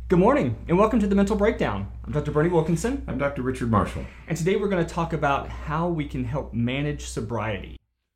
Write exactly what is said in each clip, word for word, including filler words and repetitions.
Good morning, and welcome to The Mental Breakdown. I'm Doctor Bernie Wilkinson. I'm Doctor Richard Marshall. And today we're going to talk about how we can help manage sobriety.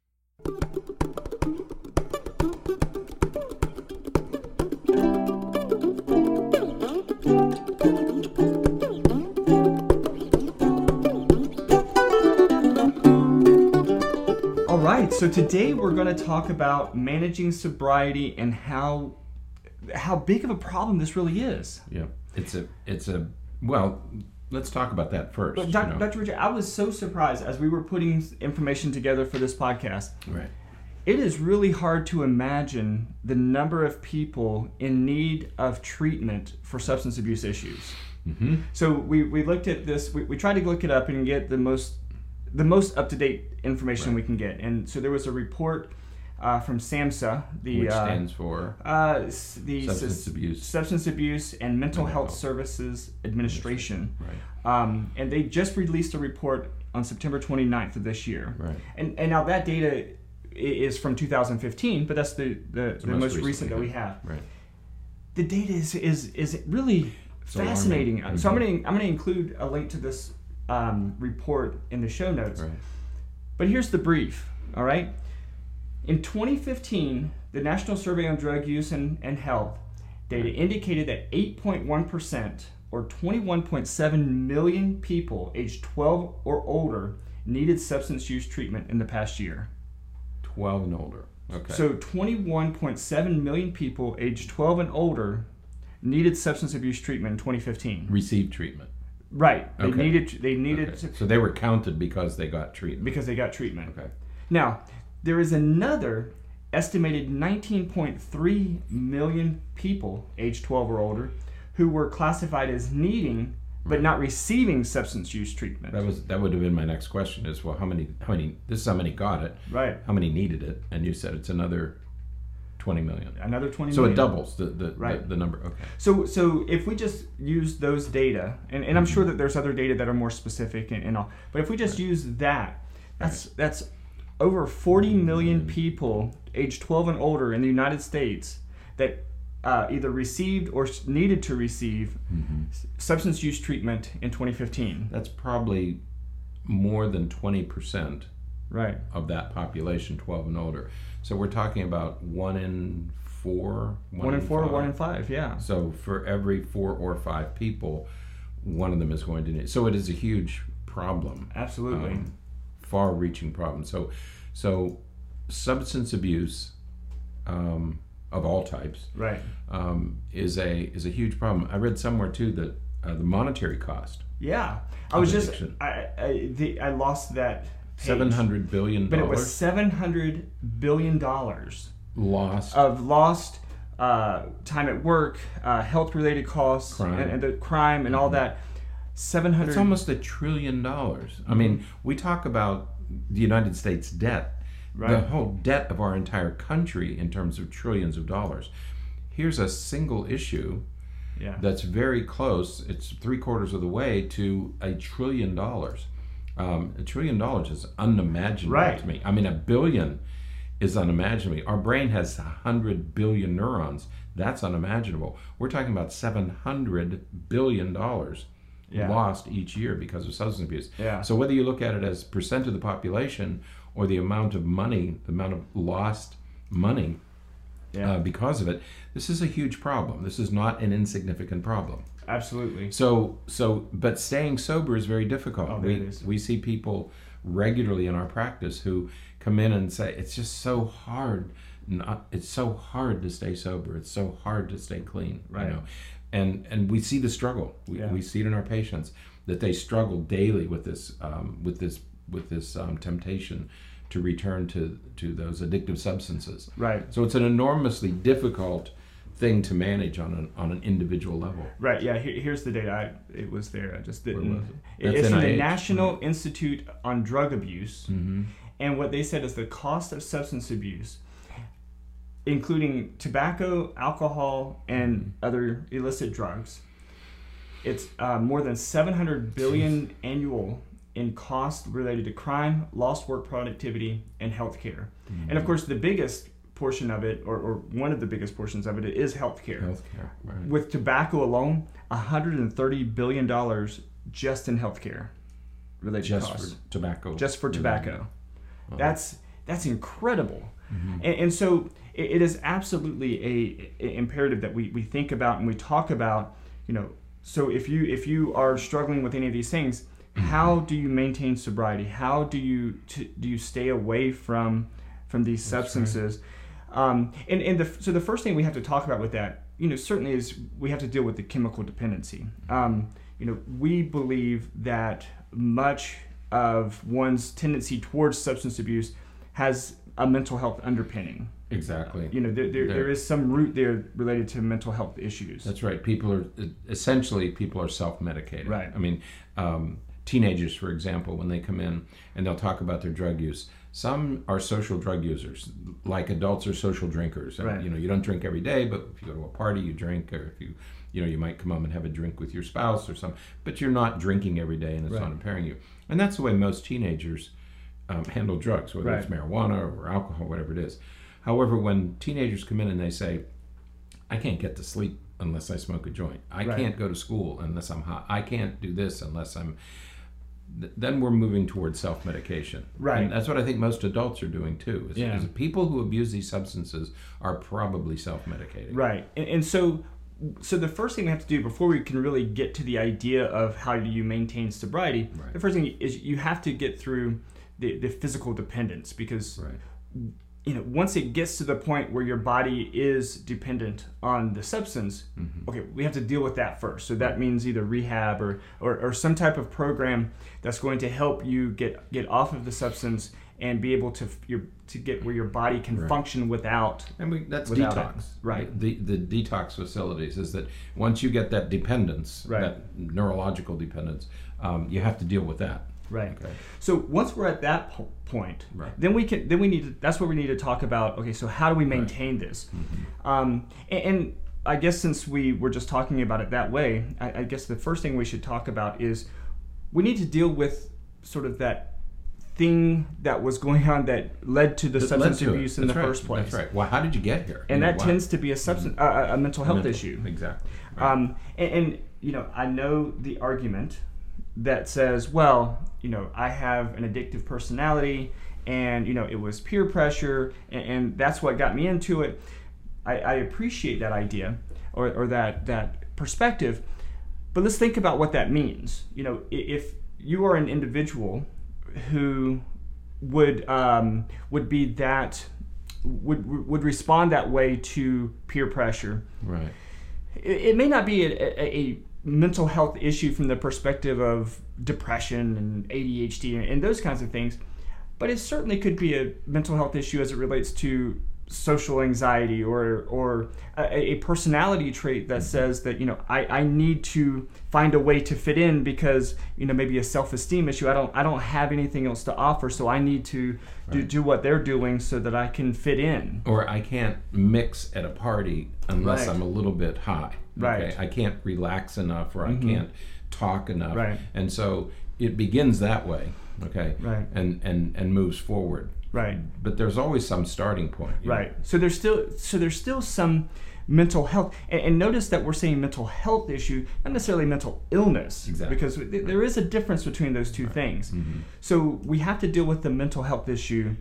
All right, so today we're going to talk about managing sobriety and how how big of a problem this really is. Yeah, it's a, it's a, well, let's talk about that first. But Doctor You know? Doctor Richard, I was so surprised as we were putting information together for this podcast. Right. It is really hard to imagine the number of people in need of treatment for substance abuse issues. Mm-hmm. So we, we looked at this, we, we tried to look it up and get the most the most up-to-date information right. we can get. And so there was a report Uh, from SAMHSA, the which uh, stands for uh, the Substance S- Abuse, Substance Abuse and Mental, Mental Health, Health Services Administration. Right. Um, and they just released a report on September twenty-ninth of this year. Right. And and now that data is from two thousand fifteen, but that's the the, the, the most, most recent that we have. Right. The data is is is really it's fascinating. Mm-hmm. So I'm going to I'm going to include a link to this um, report in the show notes. Right. But here's the brief. All right. In twenty fifteen, the National Survey on Drug Use and, and Health data indicated that eight point one percent or twenty-one point seven million people aged twelve or older needed substance use treatment in the past year. twelve and older. Okay. So twenty-one point seven million people aged twelve and older needed substance abuse treatment in twenty fifteen. Received treatment. Right. They okay. needed they needed okay. to, So they were counted because they got treatment. Because they got treatment. Okay. Now, there is another estimated nineteen point three million people aged twelve or older who were classified as needing but right. not receiving substance use treatment. That was that would have been my next question is, well, how many how many this is how many got it. Right. How many needed it? And you said it's another twenty million. Another twenty so million. So it doubles the the, right. the the number. Okay. So so if we just use those data, and, and I'm mm-hmm. sure that there's other data that are more specific and, and all, but if we just right. use that, that's right. that's over forty million people aged twelve and older in the United States that uh, either received or needed to receive mm-hmm. substance use treatment in twenty fifteen. That's probably more than twenty percent right. of that population, twelve and older. So we're talking about one in four, one, one in four, five. one in five, yeah. So for every four or five people, one of them is going to need. So it is a huge problem. Absolutely. Um, far-reaching problem. So, so substance abuse um, of all types, right, um, is a is a huge problem. I read somewhere too that uh, the monetary cost. Yeah, I was just I I, the, I lost that page. Seven hundred billion dollars. But it was seven hundred billion dollars lost of lost uh, time at work, uh, health-related costs, crime. And, and the crime and mm-hmm. all that. Seven hundred. It's almost a trillion dollars. I mean, we talk about the United States debt, right. the whole debt of our entire country in terms of trillions of dollars. Here's a single issue yeah. that's very close. It's three quarters of the way to a trillion dollars. Um, a trillion dollars is unimaginable right. to me. I mean, a billion is unimaginable. Our brain has a hundred billion neurons. That's unimaginable. We're talking about seven hundred billion dollars. Yeah. lost each year because of substance abuse. Yeah. So whether you look at it as percent of the population or the amount of money, the amount of lost money yeah. uh, because of it, this is a huge problem. This is not an insignificant problem. Absolutely. So, so, but staying sober is very difficult. Oh, we it is. we see people regularly in our practice who come in and say, it's just so hard. Not, it's so hard to stay sober. It's so hard to stay clean. Right. You know? And and we see the struggle. We, yeah. we see it in our patients that they struggle daily with this um, with this with this um, temptation to return to to those addictive substances. Right. So it's an enormously difficult thing to manage on an on an individual level. Right. Yeah. Here, here's the data. I, it was there. I just didn't. Was it? It's N I H. from the National right. Institute on Drug Abuse, mm-hmm. and what they said is the cost of substance abuse, including tobacco, alcohol, and mm-hmm. other illicit drugs. It's uh, more than seven hundred billion dollars annual in cost related to crime, lost work productivity, and healthcare. Mm-hmm. And of course, the biggest portion of it, or, or one of the biggest portions of it, is healthcare. Healthcare, right. With tobacco alone, one hundred thirty billion dollars just in healthcare related just costs. for tobacco. Just for tobacco. Oh. That's that's incredible. Mm-hmm. And, and so it, it is absolutely a, a imperative that we, we think about and we talk about, you know, so if you if you are struggling with any of these things, mm-hmm. how do you maintain sobriety? How do you t- do you stay away from from these That's substances? Right. Um, and and the, so the first thing we have to talk about with that, you know, certainly is we have to deal with the chemical dependency. Um, you know, we believe that much of one's tendency towards substance abuse has a mental health underpinning. Exactly. You know, there, there, there is some root there related to mental health issues. That's right. People are, essentially, people are self-medicating. Right. I mean, um, teenagers, for example, when they come in and they'll talk about their drug use, some are social drug users, like adults are social drinkers. And, right. you know, you don't drink every day, but if you go to a party, you drink, or if you, you know, you might come home and have a drink with your spouse or something, but you're not drinking every day and it's right. not impairing you. And that's the way most teenagers um, handle drugs, whether right. it's marijuana or alcohol, whatever it is. However, when teenagers come in and they say, I can't get to sleep unless I smoke a joint. I right. can't go to school unless I'm hot. I can't do this unless I'm... Th- then we're moving towards self-medication. Right. And that's what I think most adults are doing too. Is, yeah. is people who abuse these substances are probably self-medicating. Right. And, and so... So the first thing we have to do before we can really get to the idea of how do you maintain sobriety, right. the first thing is you have to get through the, the physical dependence, because right. you know, once it gets to the point where your body is dependent on the substance, mm-hmm. okay, we have to deal with that first. So that means either rehab or, or, or some type of program that's going to help you get, get off of the substance and be able to your, to get where your body can right. function without. And we, that's without detox, it. Right? The the detox facilities is that once you get that dependence, right. that neurological dependence, um, you have to deal with that. Right. Okay. So once we're at that po- point, right. then we can then we need to, that's where we need to talk about. Okay, so how do we maintain right. this? Mm-hmm. Um, and, and I guess since we were just talking about it that way, I, I guess the first thing we should talk about is we need to deal with sort of that thing that was going on that led to the that substance to abuse in the right. first place. That's right. Well, how did you get here? And you that know, tends to be a substance, uh, a mental health mental, issue. Exactly. Right. Um, and, and you know, I know the argument that says, well, you know, I have an addictive personality, and you know, it was peer pressure, and, and that's what got me into it. I, I appreciate that idea or, or that that perspective, but let's think about what that means. You know, if you are an individual who would um, would be that would would respond that way to peer pressure, right? It, it may not be a, a, a mental health issue from the perspective of depression and A D H D and, and those kinds of things, but it certainly could be a mental health issue as it relates to social anxiety or or a, a personality trait that says that, you know, I, I need to find a way to fit in because, you know, maybe a self-esteem issue. I don't I don't have anything else to offer, so I need to do, right. do what they're doing so that I can fit in. Or I can't mix at a party unless right. I'm a little bit high. Right. Okay? I can't relax enough, or mm-hmm. I can't talk enough. Right. And so it begins that way, okay? Right. And and and moves forward. Right. But there's always some starting point. Right. know? So there's still so there's still some mental health, and, and notice that we're saying mental health issue, not necessarily mental illness. Exactly. Because th- right. there is a difference between those two right. things. Mm-hmm. So we have to deal with the mental health issue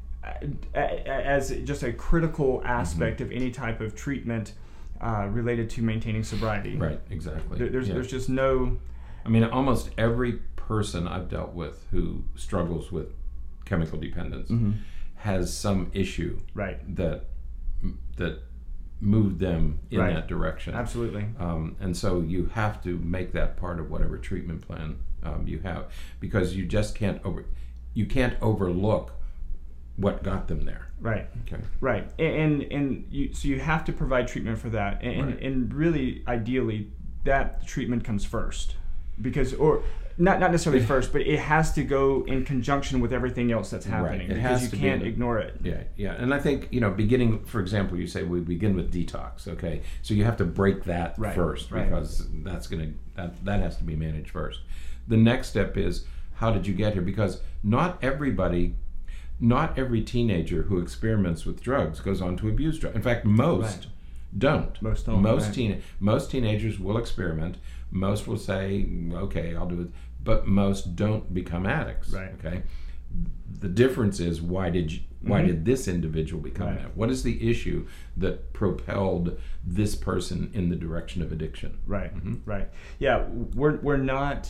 as just a critical aspect mm-hmm. of any type of treatment uh, related to maintaining sobriety. Right. Exactly. There, there's yeah. there's just no. I mean, almost every person I've dealt with who struggles with chemical dependence mm-hmm. has some issue right. that that moved them in right. that direction. Absolutely. Um, and so you have to make that part of whatever treatment plan um, you have, because you just can't over you can't overlook what got them there. Right. Okay. Right. And and you so you have to provide treatment for that, and right. and really ideally that treatment comes first, because or. Not not necessarily first, but it has to go in conjunction with everything else that's happening. Right. It because has you to can't be, ignore it. Yeah, yeah. And I think, you know, beginning, for example, you say we begin with detox, okay? So you have to break that right. first, right. because that's gonna that that has to be managed first. The next step is, how did you get here? Because not everybody, not every teenager who experiments with drugs goes on to abuse drugs. In fact, most Right. don't. Most don't, Most right. teen most teenagers will experiment. Most will say, "Okay, I'll do it," but most don't become addicts. Right. Okay. The difference is why did you, why Mhm. did this individual become Right. an addict? What is the issue that propelled this person in the direction of addiction? Right, Mhm. right. Yeah, we're we're not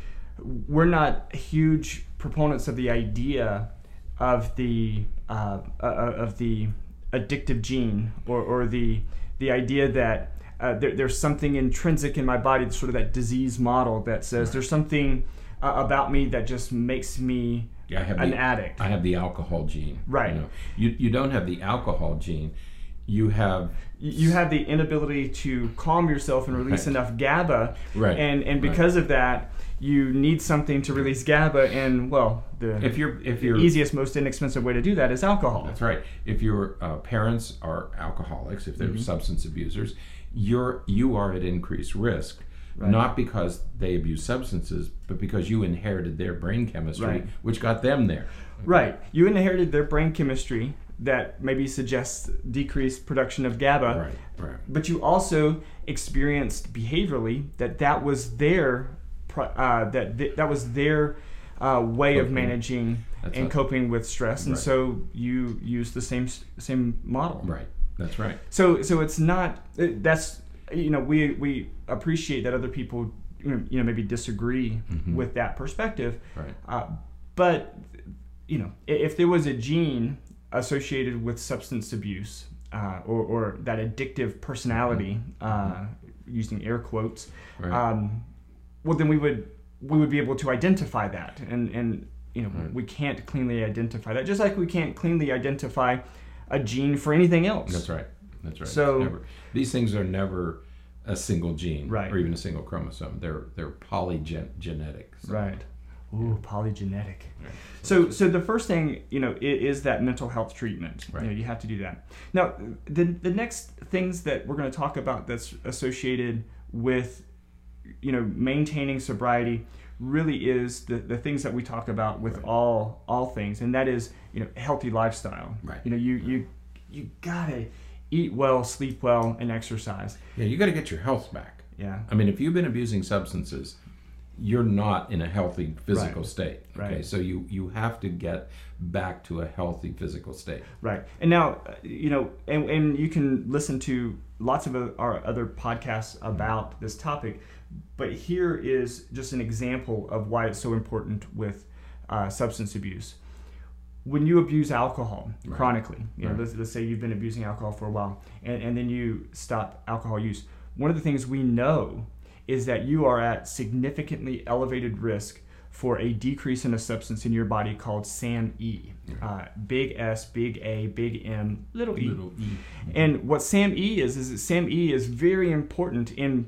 we're not huge proponents of the idea of the uh, uh, of the addictive gene, or, or the the idea that uh, there, there's something intrinsic in my body, sort of that disease model that says Right. there's something uh, about me that just makes me I have an the, addict. I have the alcohol gene. Right. You know, you, you don't have the alcohol gene. You have You have the inability to calm yourself and release Right. enough GABA, Right. and and Right. because of that, you need something to release GABA, and well, the if you're if the you're easiest, most inexpensive way to do that is alcohol. That's right. If your uh, parents are alcoholics, if they're Mhm. substance abusers, you're you are at increased risk. Right. Not because they abuse substances, but because you inherited their brain chemistry, Right. which got them there. Right. You inherited their brain chemistry that maybe suggests decreased production of GABA, Right. Right. but you also experienced behaviorally that that was their pro- uh, that th- that was their uh, way of Coping. managing That's and right. coping with stress, and Right. so you use the same same model. Right. That's right. So so it's not that's you know we we appreciate that other people you know, you know maybe disagree Mhm. with that perspective, Right. uh, but you know i- if there was a gene associated with substance abuse uh, or or that addictive personality, uh, using air quotes, Right. um, well then we would we would be able to identify that, and and you know Right. we can't cleanly identify that, just like we can't cleanly identify a gene for anything else. That's right. That's right. So- It's never, these things are never a single gene, Right. or even a single chromosome. They're they're polygenetic. So- Right. Ooh, polygenetic. Right. So, so the first thing, you know, i- is that mental health treatment. Right. You know, you have to do that. Now, the the next things that we're going to talk about that's associated with, you know, maintaining sobriety really is the, the things that we talk about with Right. all all things, and that is, you know, healthy lifestyle. Right. You know, you you you gotta eat well, sleep well, and exercise. Yeah, you got to get your health back. Yeah. I mean, if you've been abusing substances, you're not in a healthy physical Right. state. Okay, Right. so you you have to get back to a healthy physical state. Right. And now, uh, you know, and, and you can listen to lots of o- our other podcasts about this topic, but here is just an example of why it's so important with uh, substance abuse. When you abuse alcohol Right. chronically, you know, Right. let's, let's say you've been abusing alcohol for a while, and, and then you stop alcohol use, one of the things we know is that you are at significantly elevated risk for a decrease in a substance in your body called SAM-E. Uh, big S, big A, big M, little e. Little e. And what SAM-E is, is that SAM-E is very important in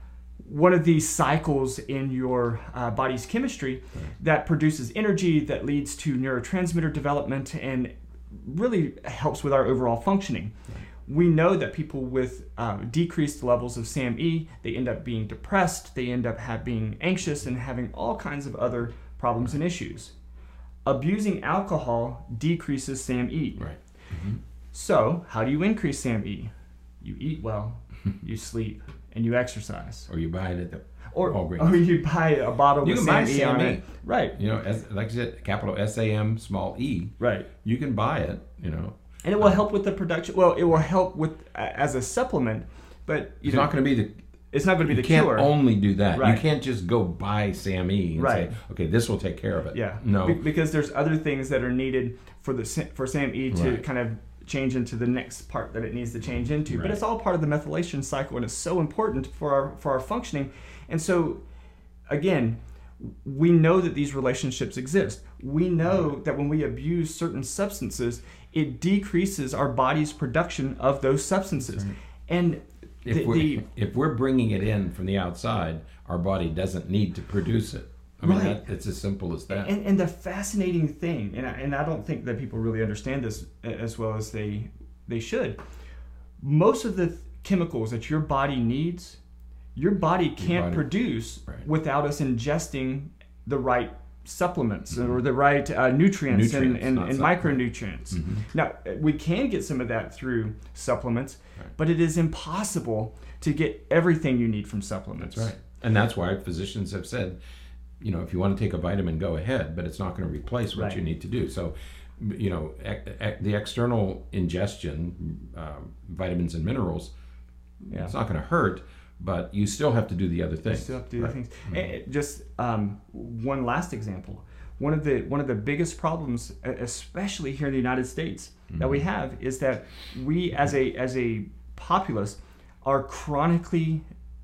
one of these cycles in your uh, body's chemistry Right. that produces energy that leads to neurotransmitter development and really helps with our overall functioning. Right. We know that people with uh, decreased levels of SAM-E, they end up being depressed, they end up have, being anxious and having all kinds of other problems and issues. Abusing alcohol decreases SAM-E. Right. Mm-hmm. So, how do you increase SAM-E? You eat well, you sleep, and you exercise. Or you buy it at the Or, Walgreens. or you buy a bottle You with can buy SAM-E on SAM-E. it. Right, You know, as like I said, capital S A M, small E. right. You can buy it. You know, And it will help with the production. Well, it will help with uh, as a supplement, but you it's know, not going to be the. it's not going to be You the can't cure. only do that. Right. You can't just go buy SAM-E and Right. say, okay, this will take care of it. Yeah. No. Be- because there's other things that are needed for the sa- for SAM-E to Right. kind of change into the next part that it needs to change into. But Right. it's all part of the methylation cycle, and it's so important for our for our functioning. And so, again, we know that these relationships exist. We know that when we abuse certain substances, it decreases our body's production of those substances. Right. And If the, we're, the if we're bringing it in from the outside, our body doesn't need to produce it. I mean, Right. that, it's as simple as that. And, and the fascinating thing, and I, and I don't think that people really understand this as well as they they should. Most of the th- chemicals that your body needs, your body can't body- produce Right. without us ingesting the right supplements mm-hmm. or the right uh, nutrients, nutrients and, and, and micronutrients. Mm-hmm. Now, we can get some of that through supplements, right. but it is impossible to get everything you need from supplements. That's right. And that's why physicians have said, you know, if you want to take a vitamin, go ahead, but it's not going to replace what right. you need to do. So, you know, ec- ec- the external ingestion, uh, vitamins and minerals, yeah. it's not going to hurt, but you still have to do the other things. You still have to do right. the things. Mm-hmm. And just um, one last example. One of the one of the biggest problems, especially here in the United States, mm-hmm. that we have is that we, as a as a populace, are chronically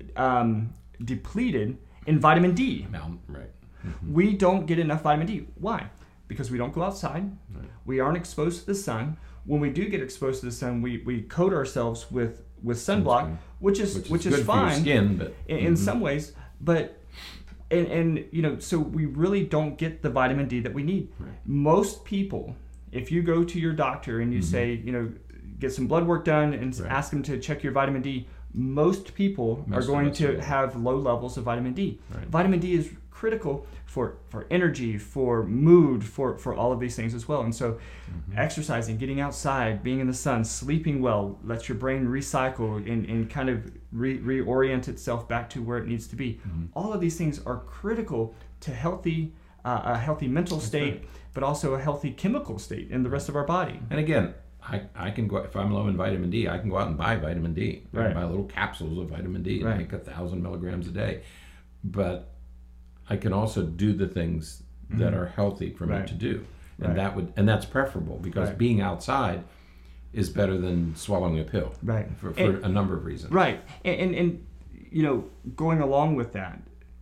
um, depleted in vitamin D. Mal- right. Mm-hmm. We don't get enough vitamin D. Why? Because we don't go outside. Right. We aren't exposed to the sun. When we do get exposed to the sun, we, we coat ourselves with, with sunblock, Sunscreen. which is which is, which is good fine for your skin, but in, mm-hmm. in some ways. But and, and you know, so we really don't get the vitamin D that we need. Right. Most people, if you go to your doctor and you mm-hmm. say, you know, get some blood work done and right. ask them to check your vitamin D, most people most are going to have low levels of vitamin D. Right. Vitamin D is critical for, for energy, for mood, for, for all of these things as well. And so mm-hmm. exercising, getting outside, being in the sun, sleeping well, lets your brain recycle and, and kind of re- reorient itself back to where it needs to be. Mm-hmm. All of these things are critical to healthy, uh, a healthy mental state, right. but also a healthy chemical state in the rest of our body. And again, I, I can go, if I'm low in vitamin D, I can go out and buy vitamin D. I right. can buy little capsules of vitamin D and right. take a thousand milligrams a day. But I can also do the things mm-hmm. that are healthy for right. me to do. And right. that would and that's preferable because right. being outside is better than swallowing a pill. Right. For, for and, a number of reasons. Right. And, and and you know, going along with that,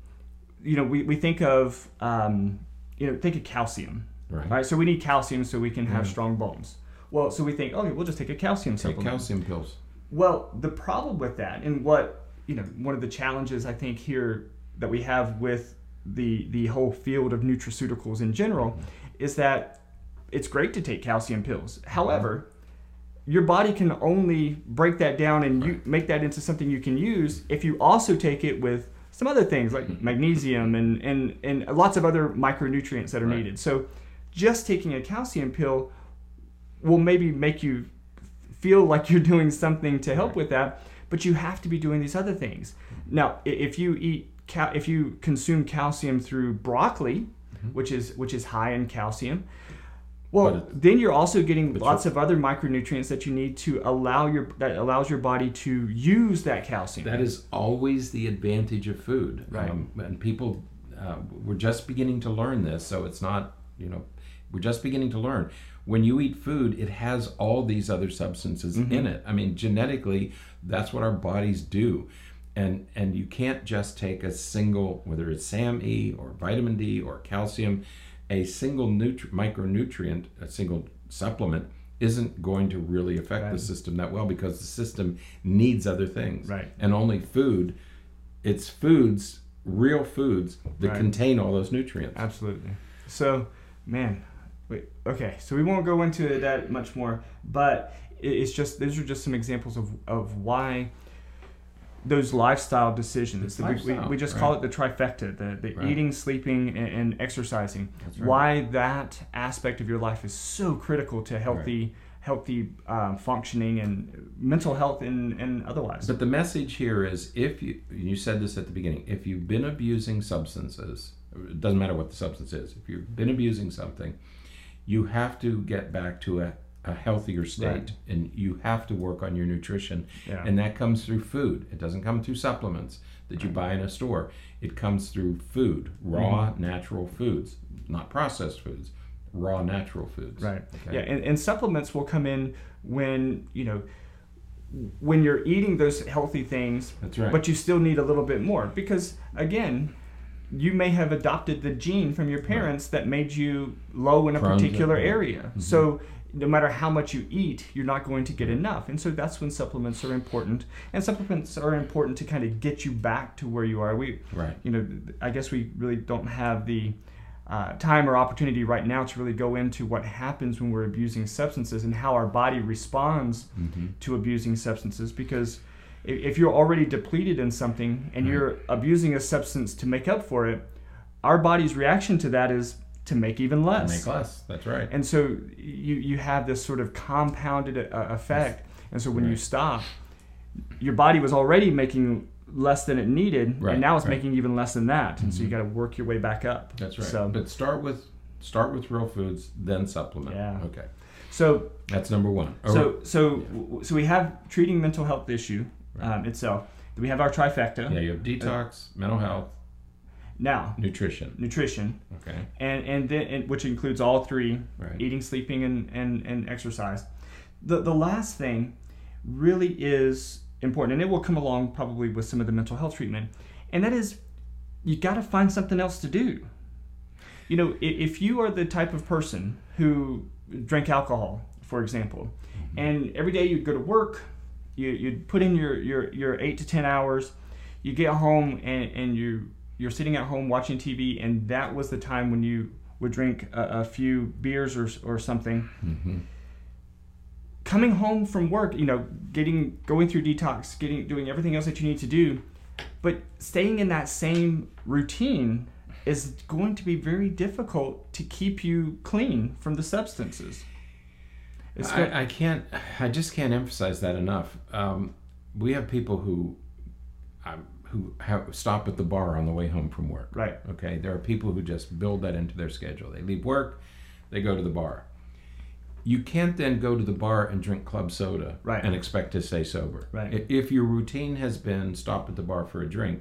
you know, we, we think of um, you know, think of calcium. Right. Right. So we need calcium so we can have yeah. strong bones. Well, so we think, okay, we'll just take a calcium take supplement. calcium pills. Well, the problem with that, and what, you know, one of the challenges I think here that we have with the the whole field of nutraceuticals in general, mm-hmm. is that it's great to take calcium pills. However, mm-hmm. your body can only break that down and you make that into something you can use if you also take it with some other things like mm-hmm. magnesium and, and, and lots of other micronutrients that are right. needed. So just taking a calcium pill will maybe make you feel like you're doing something to help right. with that, but you have to be doing these other things. Now, if you eat, cal- if you consume calcium through broccoli, mm-hmm. which is which is high in calcium, well, then you're also getting lots of other micronutrients that you need to allow your that allows your body to use that calcium. That is always the advantage of food, right? Um, and people, uh, we're just beginning to learn this, so it's not, you know, we're just beginning to learn. When you eat food, it has all these other substances mm-hmm. in it. I mean, genetically, that's what our bodies do. And and you can't just take a single, whether it's S A M E or vitamin D or calcium, a single nutri- micronutrient, a single supplement isn't going to really affect right. the system that well because the system needs other things. Right. And only food, it's foods, real foods that right. contain all those nutrients. Absolutely. So, man, wait, okay, so we won't go into that much more, but it's just, those are just some examples of, of why those lifestyle decisions, lifestyle, we, we just right. call it the trifecta, the, the right. eating, sleeping, and, and exercising. Right. Why that aspect of your life is so critical to healthy right. healthy um, functioning and mental health and, and otherwise. But the message here is, if you, you said this at the beginning, if you've been abusing substances, it doesn't matter what the substance is, if you've been abusing something, you have to get back to a a healthier state right. and you have to work on your nutrition yeah. and that comes through food. It doesn't come through supplements that you right. buy in a store. It comes through food, raw mm-hmm. natural foods, not processed foods, raw natural foods. Right. Okay? Yeah, and, and supplements will come in when, you know, when you're eating those healthy things, that's right. but you still need a little bit more because again, you may have adopted the gene from your parents right. that made you low in a Prone particular to, yeah. area. Mm-hmm. So no matter how much you eat, you're not going to get enough. And so that's when supplements are important. And supplements are important to kind of get you back to where you are. We, right. you know, I guess we really don't have the uh, time or opportunity right now to really go into what happens when we're abusing substances and how our body responds mm-hmm. to abusing substances. Because if you're already depleted in something and right. you're abusing a substance to make up for it, our body's reaction to that is to make even less. Make less. That's right. And so you you have this sort of compounded uh, effect. And so when right. you stop, your body was already making less than it needed, right. and now it's right. making even less than that. And mm-hmm. so you got to work your way back up. That's right. So, but start with start with real foods, then supplement. Yeah. Okay. So that's number one. Or, so so yeah. so we have treating mental health issue right. um, itself. We have our trifecta. Yeah, you have detox, uh, mental health. Now, nutrition. Nutrition. Okay. And and then and, which includes all three: right. eating, sleeping, and, and and exercise. The the last thing really is important, and it will come along probably with some of the mental health treatment, and that is you got to find something else to do. You know, if you are the type of person who drank alcohol, for example, mm-hmm. and every day you'd go to work, you, you'd put in your, your, your eight to ten hours, you get home and, and you, you're sitting at home watching T V, and that was the time when you would drink a, a few beers or, or something. Mm-hmm. Coming home from work, you know, getting going through detox, getting doing everything else that you need to do, but staying in that same routine is going to be very difficult to keep you clean from the substances. It's I, I can't, I just can't emphasize that enough. Um, we have people who, um, who have stop at the bar on the way home from work. Right. Okay. There are people who just build that into their schedule. They leave work, they go to the bar. You can't then go to the bar and drink club soda right. and expect to stay sober. Right. If your routine has been stop at the bar for a drink,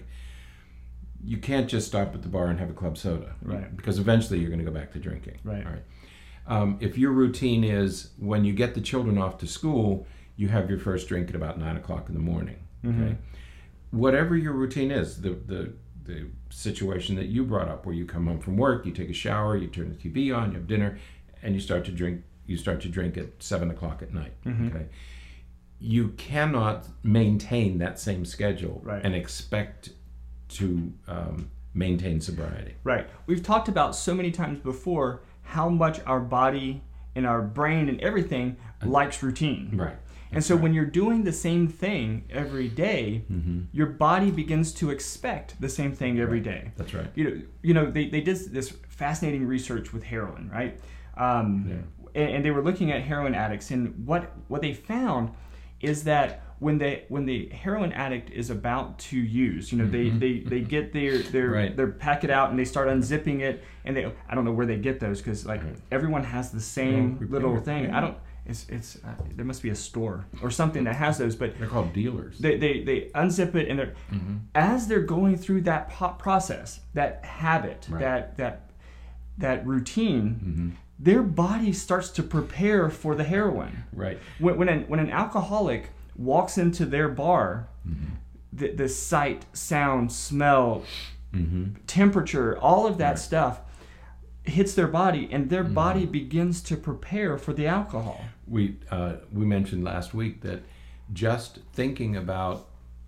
you can't just stop at the bar and have a club soda. Right. Because eventually you're going to go back to drinking. Right. All right. Um, if your routine is when you get the children off to school, you have your first drink at about nine o'clock in the morning. Okay. Mm-hmm. Whatever your routine is, the, the the situation that you brought up, where you come home from work, you take a shower, you turn the T V on, you have dinner, and you start to drink. You start to drink at seven o'clock at night. Mm-hmm. Okay. You cannot maintain that same schedule right. and expect to um, maintain sobriety. Right. We've talked about so many times before how much our body and our brain and everything likes routine. Right. And so right. when you're doing the same thing every day, mm-hmm. your body begins to expect the same thing every right. day. That's right. You know, you know they, they did this fascinating research with heroin, right? Um, yeah. and, and they were looking at heroin addicts, and what what they found is that when they when the heroin addict is about to use, you know, mm-hmm. they, they, they get their their right. their packet out and they start unzipping it, and they I don't know where they get those, because like right. everyone has the same yeah. little yeah. thing. Yeah. I don't. It's it's uh, there must be a store or something that has those, but they're called dealers. They they, they unzip it, and they're mm-hmm. as they're going through that pop process, that habit, right. that that that routine. Mm-hmm. Their body starts to prepare for the heroin. Right. When when an, when an alcoholic walks into their bar, mm-hmm. the the sight, sound, smell, mm-hmm. temperature, all of that right. stuff hits their body, and their mm-hmm. body begins to prepare for the alcohol. We uh, we mentioned last week that just thinking about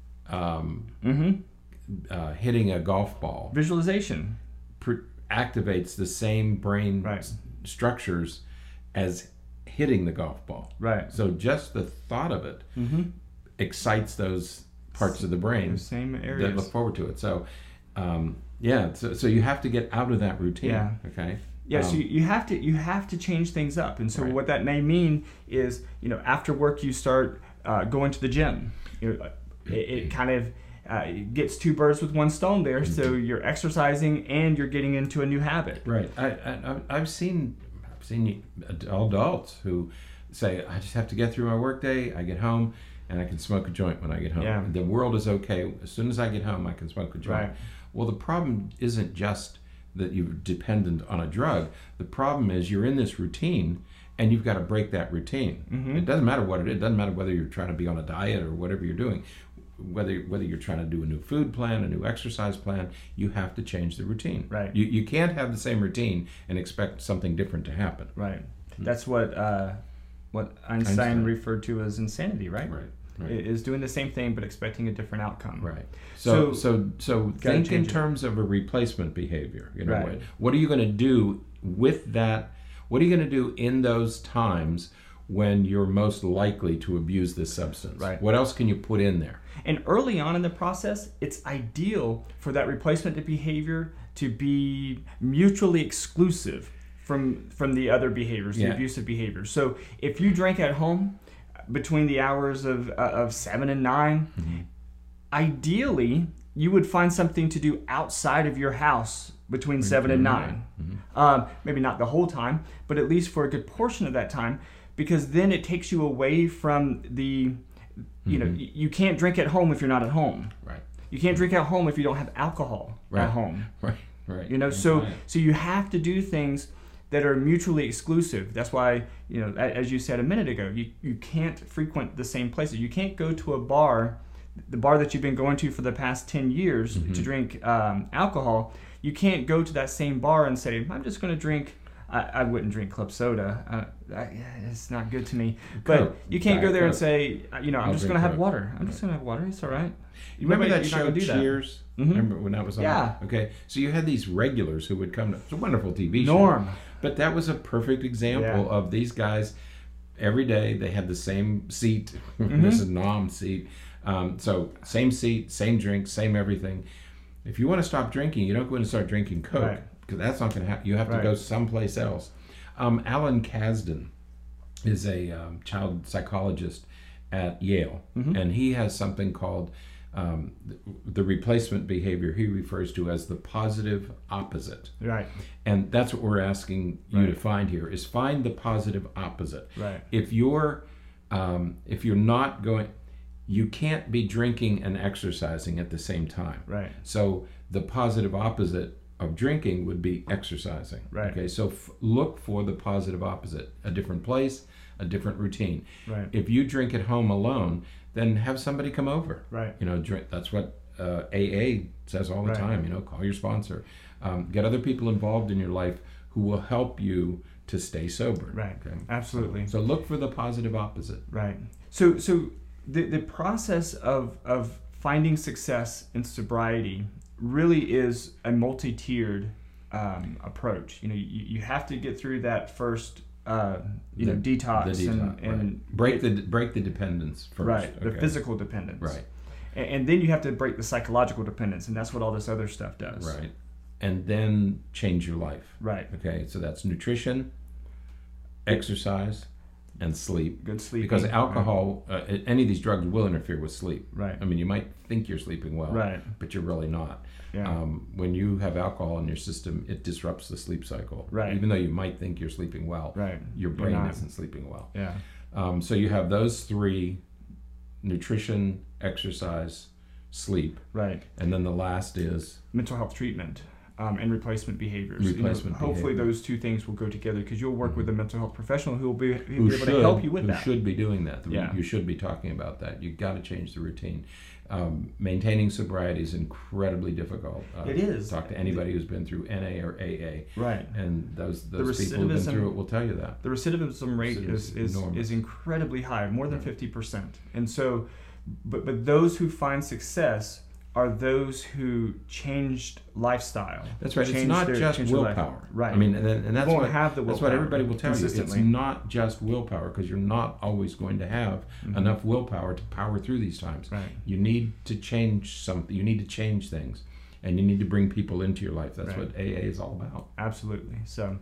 um, mm-hmm. uh, hitting a golf ball, visualization, pr- activates the same brain right. s- structures as hitting the golf ball. Right. So just the thought of it mm-hmm. excites those parts of the brain Those same areas that look forward to it. So um, yeah, so so you have to get out of that routine. Yeah. Okay. Yeah, um, so you have to you have to change things up, and so right. what that may mean is, you know, after work you start uh, going to the gym. You know, it, it kind of uh, gets two birds with one stone there. Mm-hmm. So you're exercising and you're getting into a new habit. Right. I, I I've seen I've seen adults who say, I just have to get through my work day. I get home and I can smoke a joint when I get home. Yeah. The world is okay. As soon as I get home, I can smoke a joint. Right. Well, the problem isn't just that you're dependent on a drug. The problem is you're in this routine and you've got to break that routine. Mm-hmm. It doesn't matter what it is. It doesn't matter whether you're trying to be on a diet or whatever you're doing. Whether whether you're trying to do a new food plan, a new exercise plan, you have to change the routine. Right. You you can't have the same routine and expect something different to happen. Right. That's what uh, what Einstein, Einstein referred to as insanity, right? Right. Right. It is doing the same thing but expecting a different outcome. Right. So So, so so think in change it. terms of a replacement behavior. You know, Right. what, what are you going to do with that? What are you going to do in those times when you're most likely to abuse this substance. Right. What else can you put in there? And early on in the process, it's ideal for that replacement behavior to be mutually exclusive from from the other behaviors, Yeah. the abusive behaviors. So if you drank at home between the hours of uh, of seven and nine, mm-hmm. ideally you would find something to do outside of your house between mm-hmm. seven and nine. Mm-hmm. Um, maybe not the whole time, but at least for a good portion of that time, because then it takes you away from the, you know, mm-hmm. you can't drink at home if you're not at home. Right. You can't drink at home if you don't have alcohol right. at home. Right. Right. You know, so right. so you have to do things that are mutually exclusive. That's why, you know, as you said a minute ago, you, you can't frequent the same places. You can't go to a bar, the bar that you've been going to for the past ten years mm-hmm. to drink um, alcohol. You can't go to that same bar and say, I'm just going to drink, I, I wouldn't drink club soda. Uh, I, it's not good to me. But Coke. you can't Diet go there Coke. and say, you know, I'm I'll just going to have Coke. water. I'm just going to have water. It's all right. You remember Nobody- that you're not show gonna do that. Cheers? Mm-hmm. Remember when that was on? Yeah. Okay. So you had these regulars who would come to, it's a wonderful T V show. Norm. But that was a perfect example Yeah. of these guys. Every day they had the same seat. Mm-hmm. This is Nom's seat. Um, so same seat, same drink, same everything. If you want to stop drinking, you don't go in and start drinking Coke, Right. because that's not going to happen. You have to Right. go someplace else. Um, Alan Kasdan is a um, child psychologist at Yale, Mm-hmm. and he has something called um, the, the replacement behavior he refers to as the positive opposite. Right. And that's what we're asking you Right. to find here, is find the positive opposite. Right. If you're um, if you're not going, you can't be drinking and exercising at the same time. Right. So the positive opposite of drinking would be exercising. Right. Okay. So f- look for the positive opposite: a different place, a different routine. Right. If you drink at home alone, then have somebody come over. Right. You know, drink. That's what uh, A A says all the Right. time. You know, call your sponsor. Um, get other people involved in your life who will help you to stay sober. Right. Okay. Absolutely. So look for the positive opposite. Right. So so the the process of of finding success in sobriety really is a multi-tiered um, approach. You know, you, you have to get through that first uh, you The- know detox, the detox, and, and right. break the break the dependence first. right the Okay. physical dependence. Right. And, and then you have to break the psychological dependence, and that's what all this other stuff does. Right. And then change your life. Right. Okay. So that's nutrition, exercise, and sleep. Good sleep. Because alcohol, uh, any of these drugs will interfere with sleep. Right. I mean, you might think you're sleeping well, Right. but you're really not. Yeah. Um, when you have alcohol in your system, it disrupts the sleep cycle. Right. Even though you might think you're sleeping well, Right. your You're brain not. isn't sleeping well. Yeah. Um, so you have those three: nutrition, exercise, sleep, Right. and then the last is Mental health treatment. Um, and replacement behaviors. You know, Replacement hopefully behavior. those two things will go together, because you'll work with a mental health professional who will be, who will who be able should to help you with who that. should be doing that. The- Yeah. You should be talking about that. You got to change the routine. Um, maintaining sobriety is incredibly difficult. Uh, It is. Talk to anybody who's been through N A or A A, Right. and those The those people who've been recidivism- through it will tell you that. The recidivism rate Recidivism is, is, enormous. is incredibly high, more than Right. fifty percent. And so, but, but those who find success are those who changed lifestyle. That's right. It's changed not their- just changed their life. willpower. Right. I mean, and, and that's won't what have the that's what willpower everybody will tell you. It's consistently. not just willpower, because you're not always going to have Mhm. enough willpower to power through these times. Right. You need to change something. You need to change things, and you need to bring people into your life. That's Right. what A A is all about. Absolutely. So,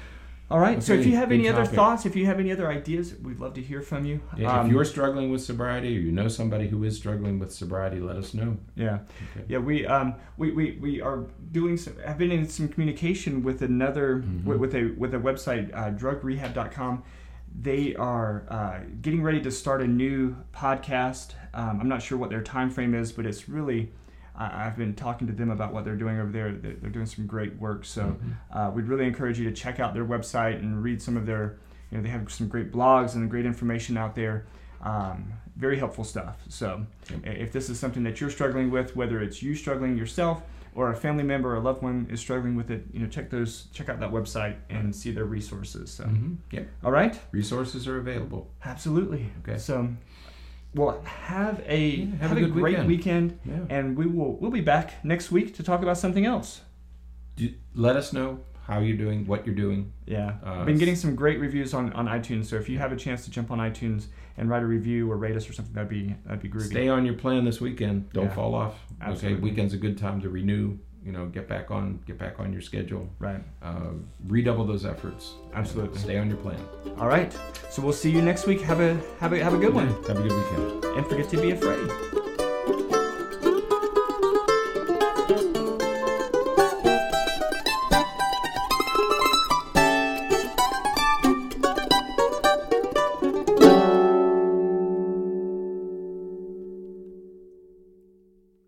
all right. so Okay, if you have big any other topic. thoughts, if you have any other ideas, we'd love to hear from you. Yeah, Um, if you're struggling with sobriety, or you know somebody who is struggling with sobriety, let us know. Yeah, Okay. yeah. We um we, we, we are doing some. Have been in some communication with another Mhm. with, with a with a website, uh, drug rehab dot com. They are uh, getting ready to start a new podcast. Um, I'm not sure what their time frame is, but it's really. I I've been talking to them about what they're doing over there. They're they're doing some great work. So Mhm. uh, we'd really encourage you to check out their website and read some of their. You know, they have some great blogs and great information out there. Um, very helpful stuff. So Yep. i- if this is something that you're struggling with, whether it's you struggling yourself or a family member or a loved one is struggling with it, you know, check those, check out that website and see their resources. So, Mhm. Yep. all right, Resources are available. absolutely. Okay. So, well, have a Yeah, have have, a a, good great weekend. weekend, Yeah. and we will we'll be back next week to talk about something else. Do, let us know how you're doing, what you're doing. Yeah. Uh, I've been getting some great reviews on, on iTunes, so if you have a chance to jump on iTunes and write a review or rate us or something, that'd be that'd be groovy. Stay on your plan this weekend. Don't Yeah. fall off. Absolutely. Okay, weekend's a good time to renew. You know, get back on, get back on your schedule. Right. Uh, redouble those efforts. Absolutely. Stay on your plan. All right. So we'll see you next week. Have a have a have a good one. Have a good weekend. And forget to be afraid.